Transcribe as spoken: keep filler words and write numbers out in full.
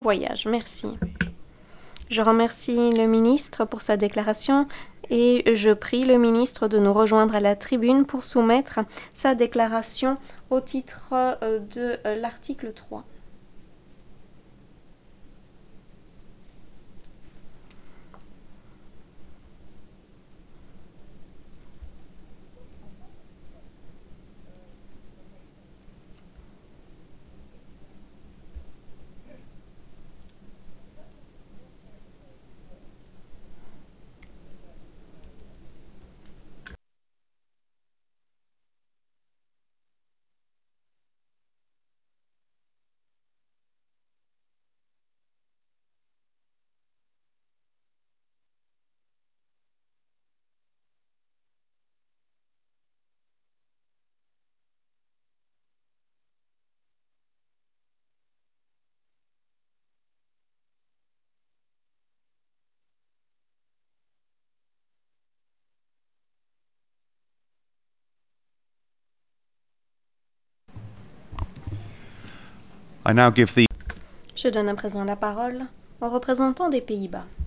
Voyage. Merci. Je remercie le ministre pour sa déclaration et je prie le ministre de nous rejoindre à la tribune pour soumettre sa déclaration au titre euh, de euh, l'article trois. I now give the Je donne à présent la parole aux représentants des Pays-Bas.